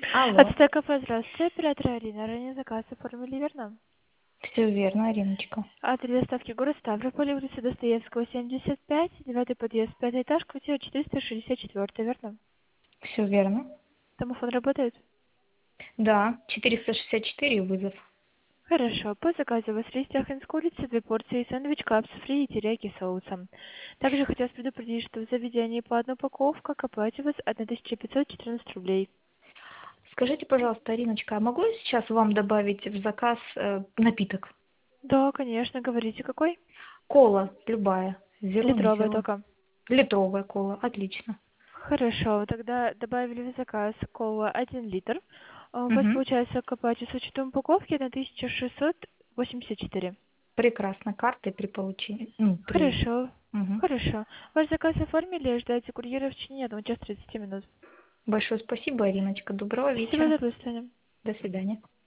Алло, От кафе, здравствуйте, оператор Арина. Ранее заказ оформили, верно? все верно, Ариночка. Адрес доставки город Ставрополь, улица Достоевского, 75, 9 подъезд, 5 этаж, квартира 464, верно? Все верно. Домофон работает? Да, 464 вызов. Хорошо. По заказу у вас рис с курицей, 2 порции, сэндвич, капс фри и терияки соусом. Также хотелось предупредить, что в заведении по одной упаковке к оплате у вас 1514 рублей. Скажите, пожалуйста, Ариночка, а могу я сейчас вам добавить в заказ напиток? Да, конечно, говорите, какой? Кола любая, зеро, не Литровая зеро. только. Литровая кола, отлично. Хорошо, тогда добавили в заказ кола 1 литр. У вас Угу. получается к оплате с учетом упаковки на 1684. Прекрасно, картой при получении. Хорошо, Мгм. хорошо. Ваш заказ оформили, ждайте курьера в течение 1 часа 30 минут. Большое спасибо, Ариночка. Доброго Спасибо вечера. за выслание. До свидания.